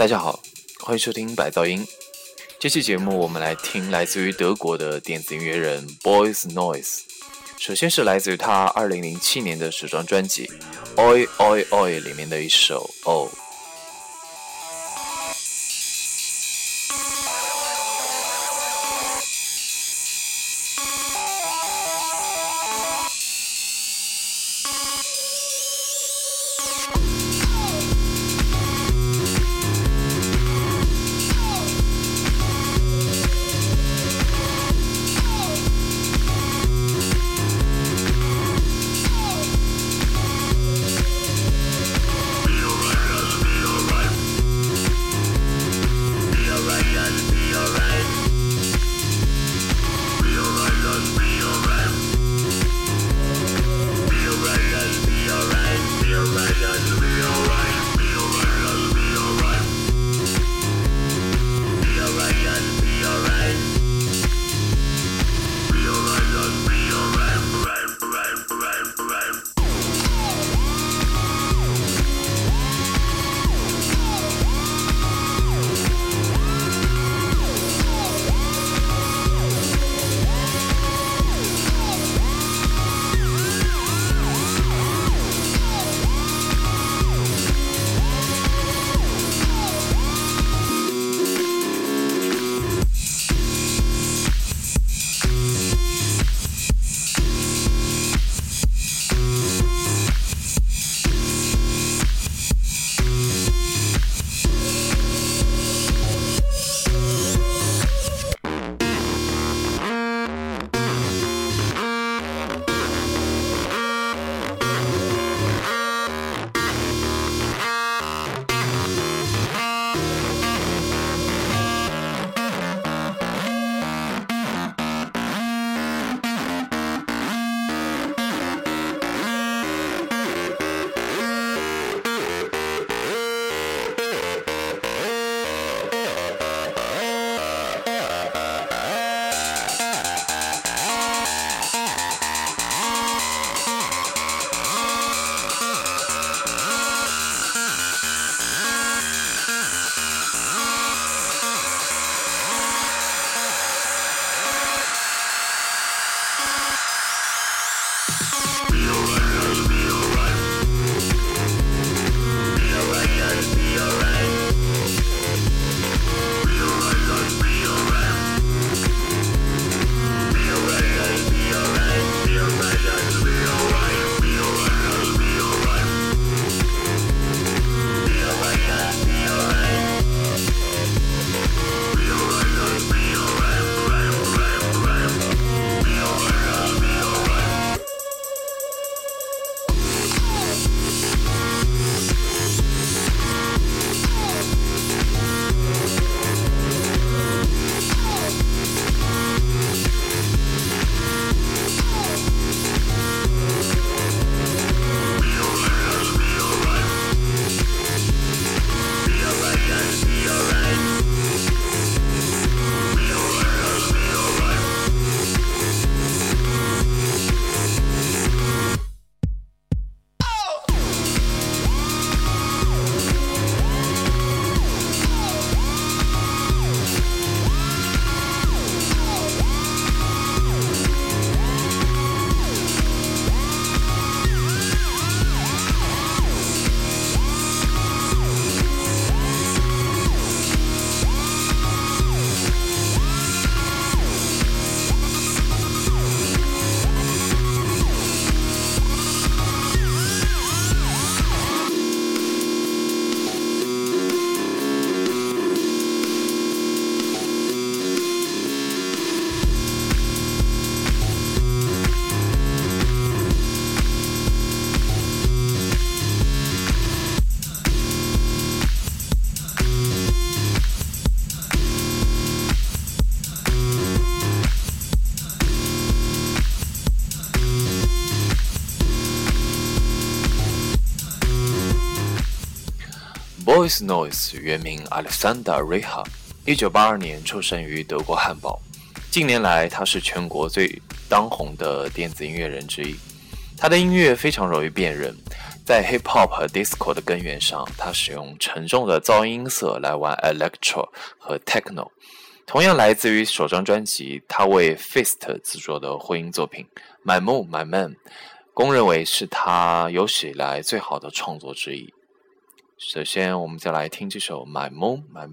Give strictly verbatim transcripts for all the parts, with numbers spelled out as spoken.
大家好，欢迎收听白噪音。这期节目我们来听来自于德国的电子音乐人 Boys Noise。首先是来自于他二零零七年的时装专辑 Oi Oi Oi 里面的一首 Oh。Boys Noise 原名 Alexander Reha， 一九八二年出生于德国汉堡。近年来，他是全国最当红的电子音乐人之一。他的音乐非常容易辨认， 在 hip hop 和 disco 的根源上，它使用沉重的噪音色来玩 electro 和 techno。同样来自于首张专辑，他为 Feist 制作的混音作品 My Moon My Man， 公认为是他有史以来最好的创作之一。首先我们就来听这首 My Moon My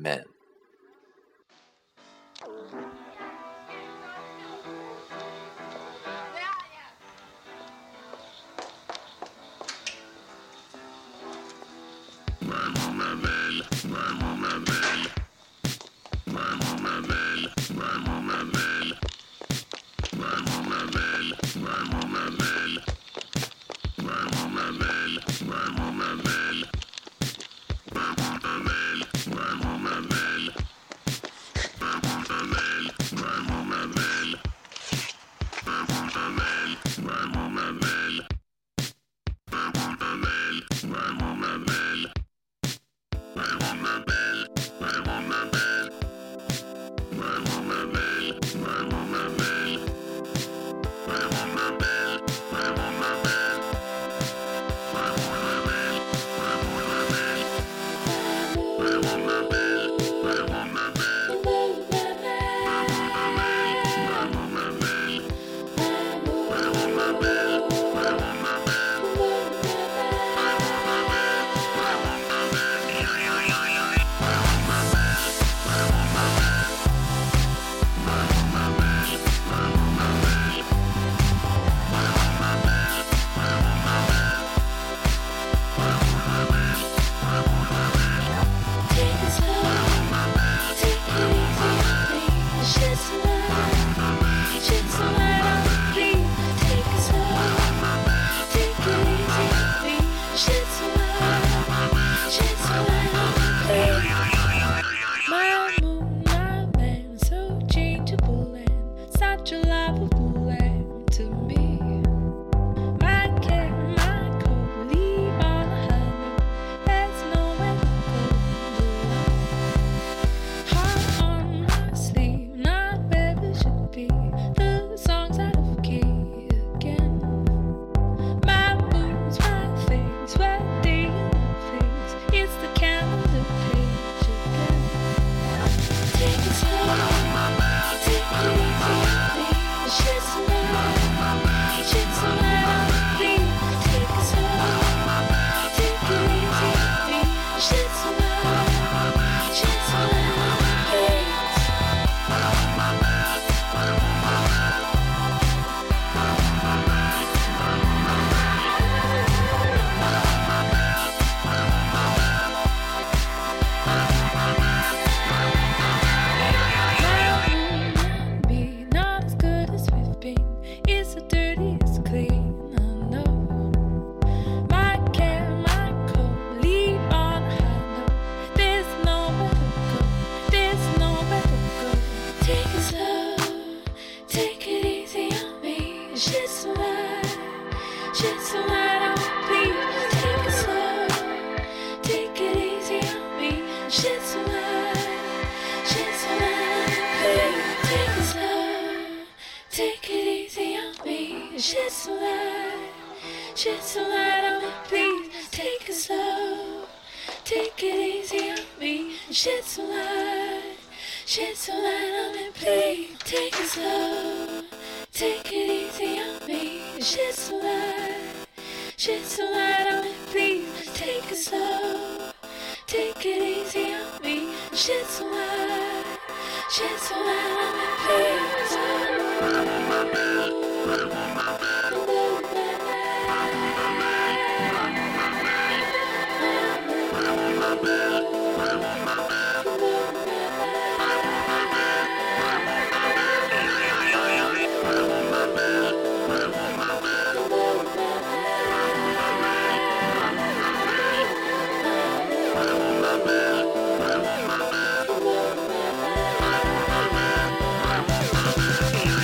Man。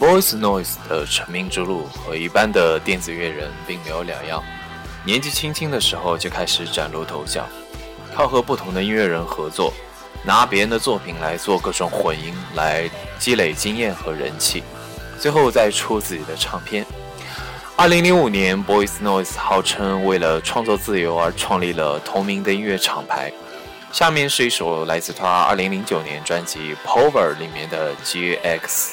Boys Noise 的成名之路和一般的电子乐人并没有两样，年纪轻轻的时候就开始崭露头角，靠和不同的音乐人合作，拿别人的作品来做各种混音，来积累经验和人气，最后再出自己的唱片。二零零五年 Boys Noise 号称为了创作自由而创立了同名的音乐厂牌。下面是一首来自他二零零九年专辑 Power 里面的 G X。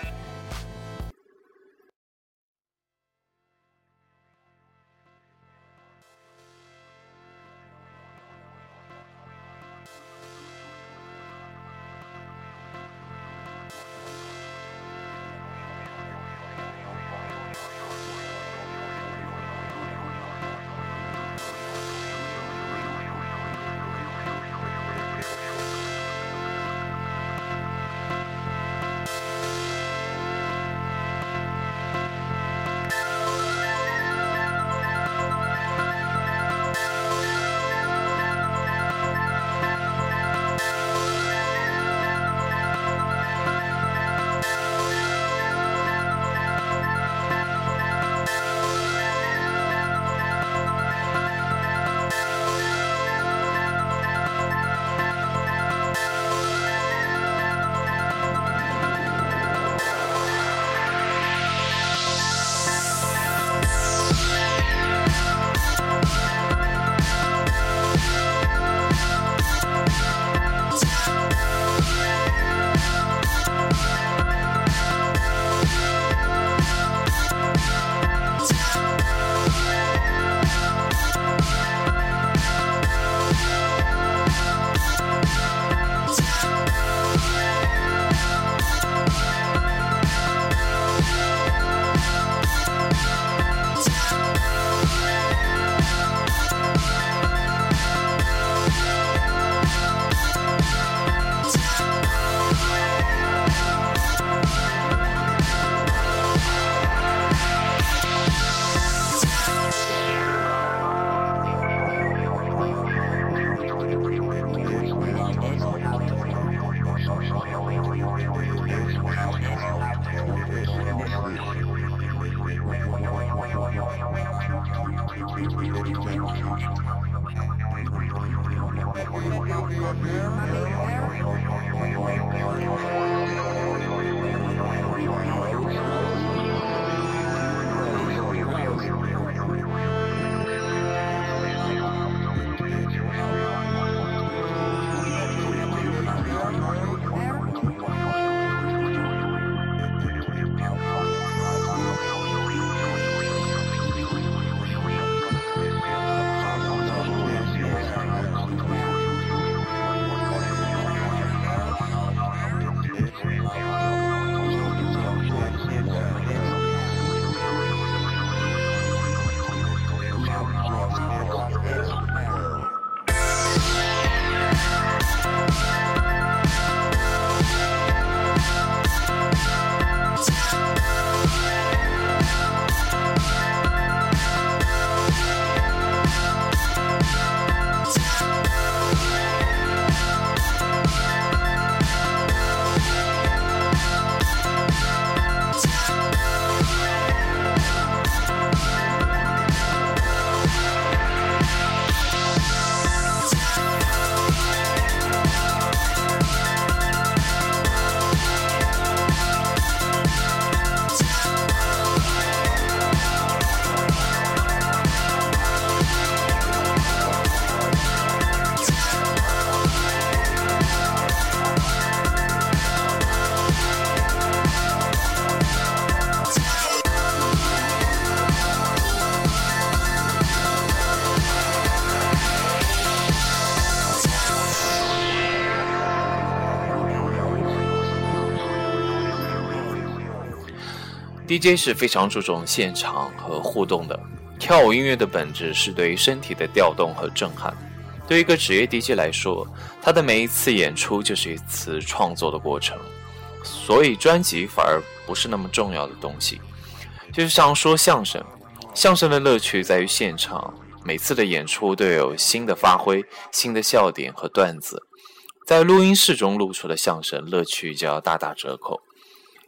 D J 是非常注重现场和互动的，跳舞音乐的本质是对身体的调动和震撼。对于一个职业 D J 来说，他的每一次演出就是一次创作的过程，所以专辑反而不是那么重要的东西。就是像说相声，相声的乐趣在于现场，每次的演出都有新的发挥、新的笑点和段子，在录音室中录出的相声乐趣就要大打折扣。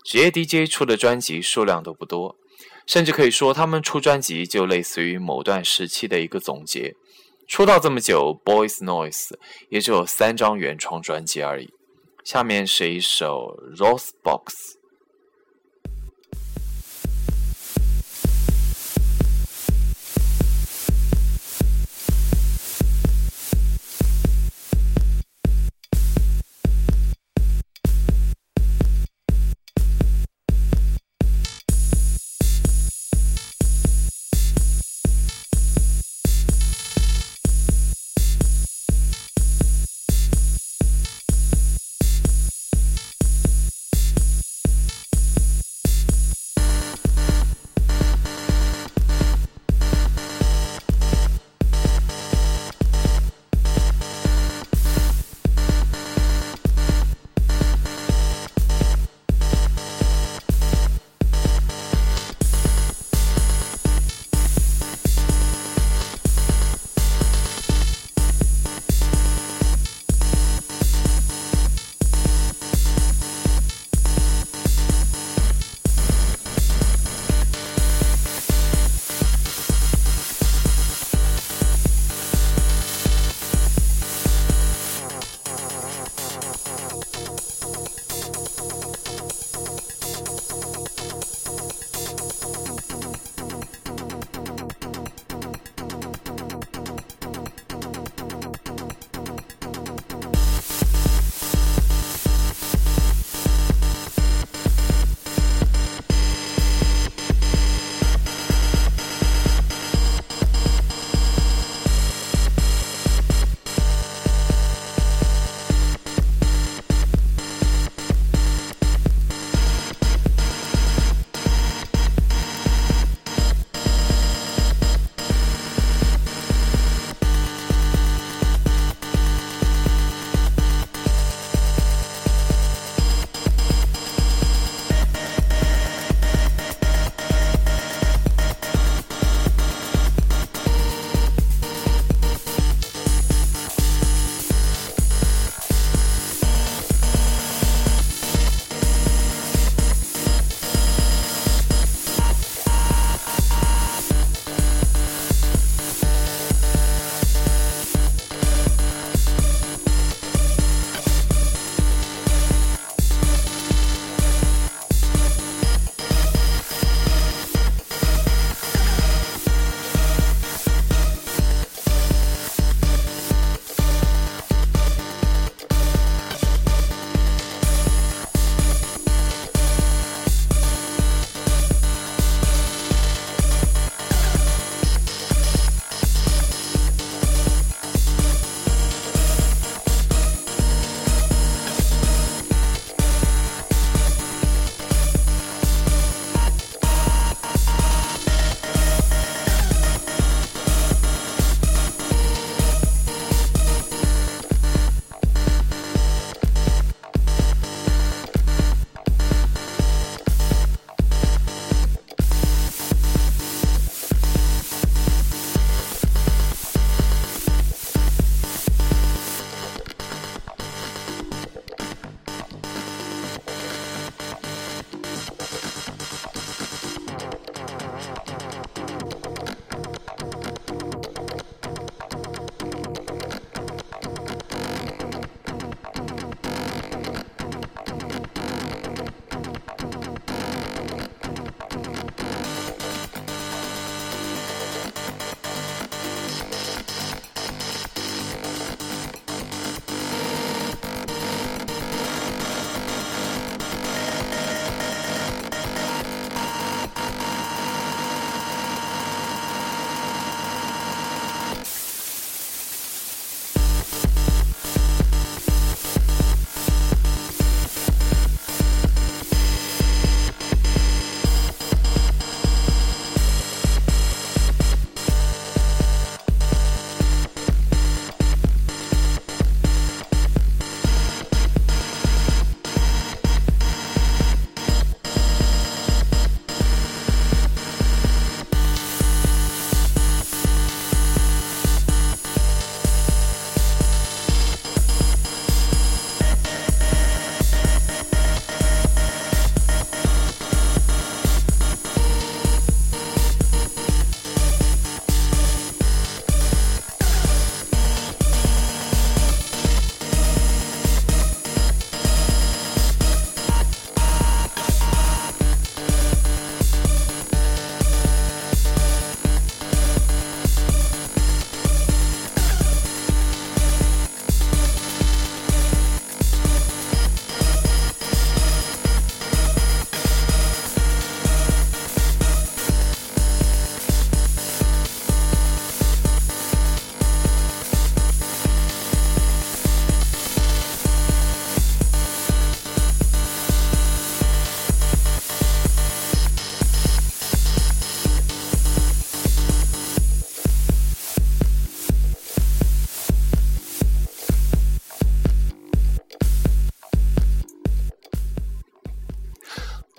职业 D J 出的专辑数量都不多，甚至可以说他们出专辑就类似于某段时期的一个总结。出道这么久 Boys Noise 也只有三张原创专辑而已。下面是一首 Rose Box。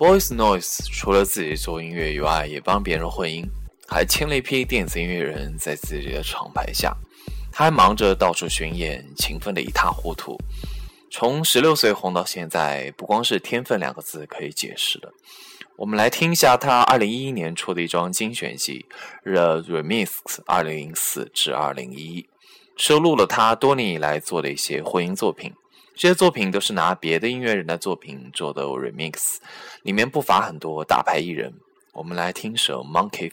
Boys Noise 除了自己做音乐以外，也帮别人混音，还签了一批电子音乐人在自己的厂牌下。他还忙着到处巡演，勤奋的一塌糊涂。从十六岁红到现在，不光是天分两个字可以解释的。我们来听一下他二零一一年出的一张精选集 The Remix 二零零四至二零一一，收录了他多年以来做的一些混音作品。这些作品都是拿别的音乐人的作品做的 remix， 里面不乏很多大牌艺人。我们来听首 Monkey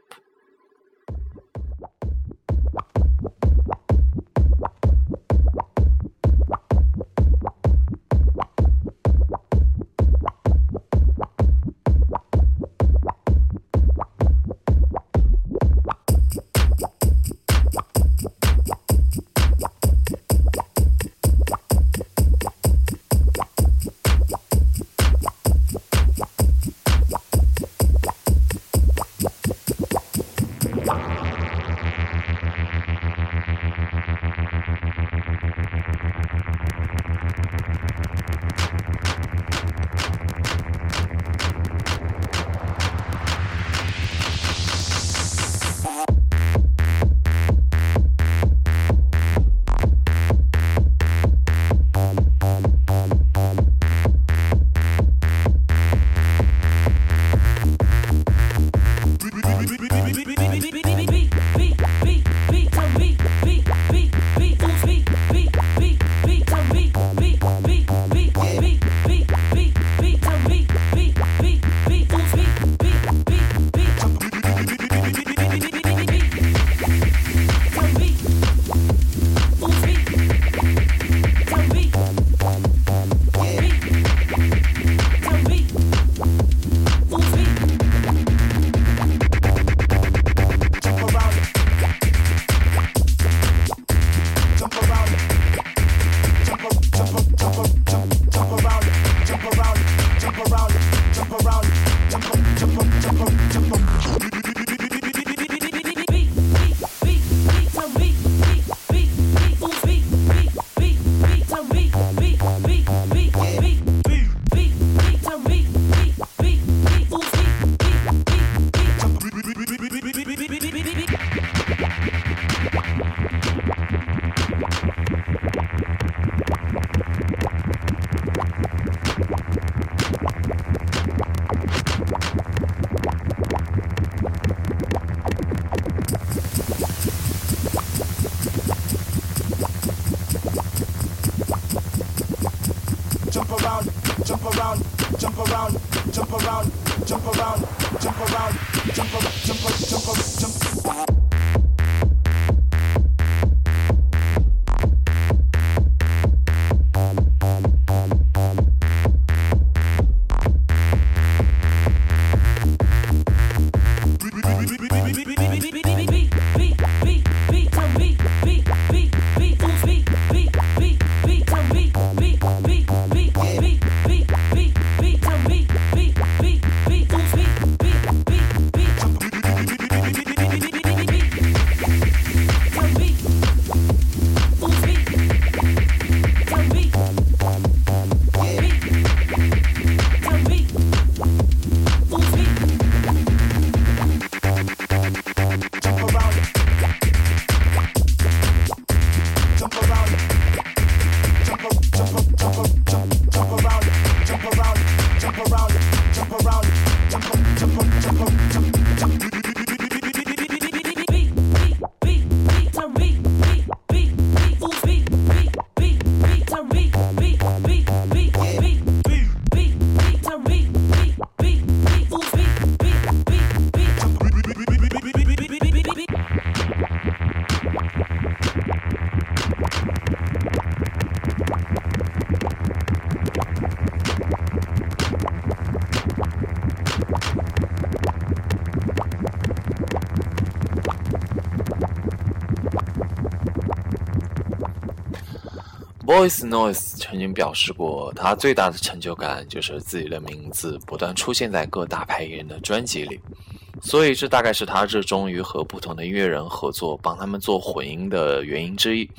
Flip。Boys Noise 曾经表示过，他最大的成就感就是自己的名字不断出现在各大牌艺人的专辑里，所以这大概是他热衷于和不同的音乐人合作，帮他们做混音的原因之一。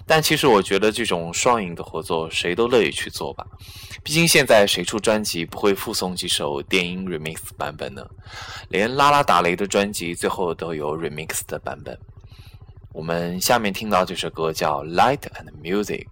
但其实我觉得这种双赢的合作谁都乐意去做吧，毕竟现在谁出专辑不会附送几首电音 remix 版本呢？连拉拉打雷的专辑最后都有 remix 的版本。我们下面听到这首歌叫 Light and Music。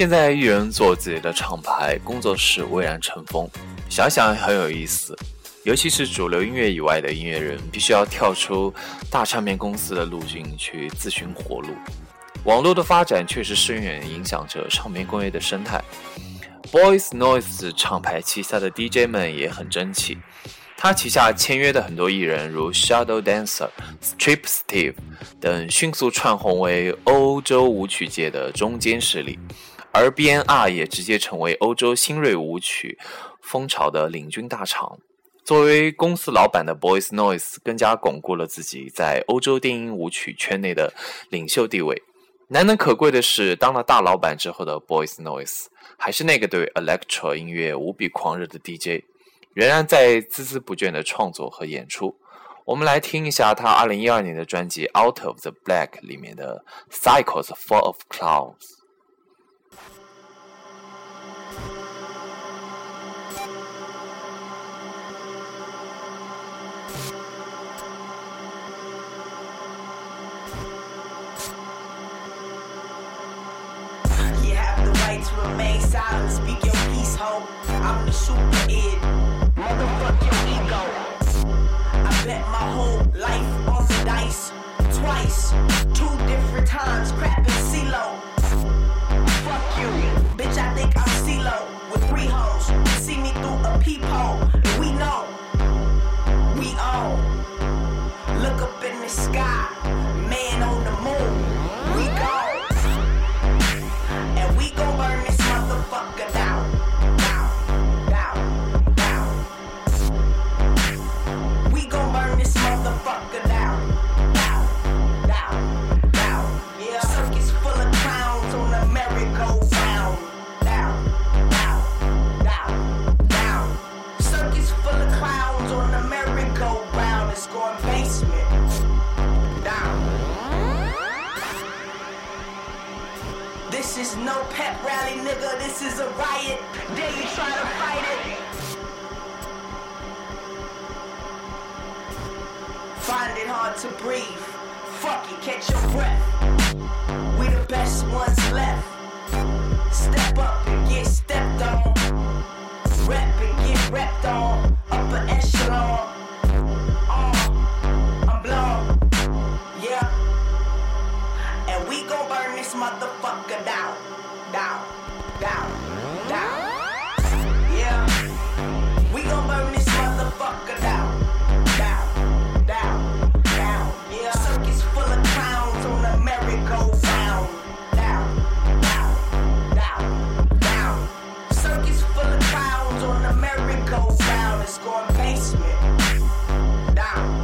现在艺人做自己的厂牌，工作室蔚然成风，想想很有意思。尤其是主流音乐以外的音乐人，必须要跳出大唱片公司的路径去自寻活路。网络的发展确实深远影响着唱片工业的生态。Boys Noise 厂牌旗下的 D J 们也很争气，他旗下签约的很多艺人如 Shadow Dancer、Strip Steve 等迅速窜红为欧洲舞曲界的中坚势力，而 B N R 也直接成为欧洲新锐舞曲风潮的领军大厂。作为公司老板的 Boys Noise 更加巩固了自己在欧洲电音舞曲圈内的领袖地位。难能可贵的是，当了大老板之后的 Boys Noise 还是那个对 Electro 音乐无比狂热的 D J， 仍然在孜孜不倦的创作和演出。我们来听一下他二零一二年的专辑 Out of the Black 里面的 Cycles Full of Clouds。To remain silent, speak your peace, ho. I'm the super id. Motherfuck your ego. I bet my whole life on the dice. Twice, two different times, crap and CeeLo. Fuck you, bitch. I think I'm CeeLo with three hoes. See me through a peephole. We know, we own. Look up in the sky, man on the moon. We go. We gon' burn this motherfucker down, down, down, down. We gon' burn this motherfucker down, down, down, down. Yeah, circus full of clowns on the merry-go-round. Down, down, down, down. Circus full of clowns on the merry-go-round. It's going basement. Down. This is no pep rally, nigga, this is a riot. Dare you try to fight it? Find it hard to breathe. Fuck it, catch your breath. We the best ones left. Step up and get stepped on. Rep and get repped on. Upper echelon. Oh, I'm blown. Yeah. And we gon' burn this motherfucker down, down, down, down. Yeah, we gon' burn this motherfucker down, down, down, down. Yeah, circus full of clowns on the merry-go-round. Down, down, down, down. Circus full of clowns on the merry-go-round. It's going basement. Down.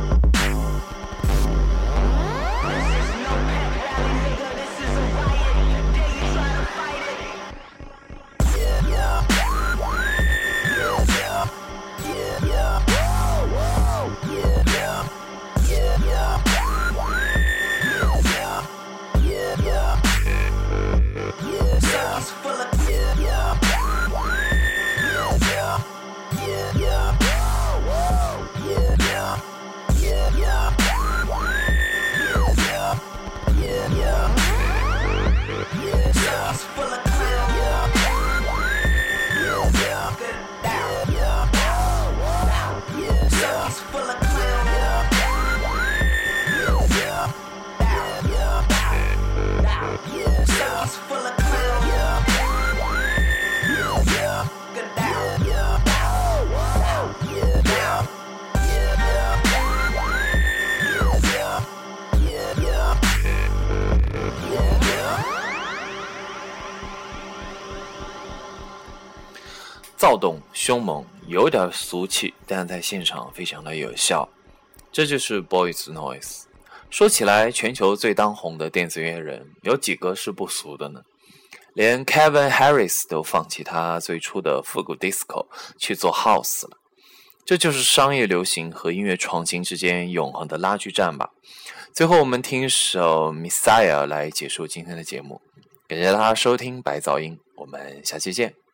躁动凶猛，有点俗气，但在现场非常的有效。这就是 Boys Noise。说起来，全球最当红的电子乐人有几个是不俗的呢？连 Kevin Harris 都放弃他最初的复古 disco 去做 house 了。这就是商业流行和音乐创新之间永恒的拉锯战吧。最后我们听一首 Messiah 来结束今天的节目。感谢大家收听白噪音，我们下期见。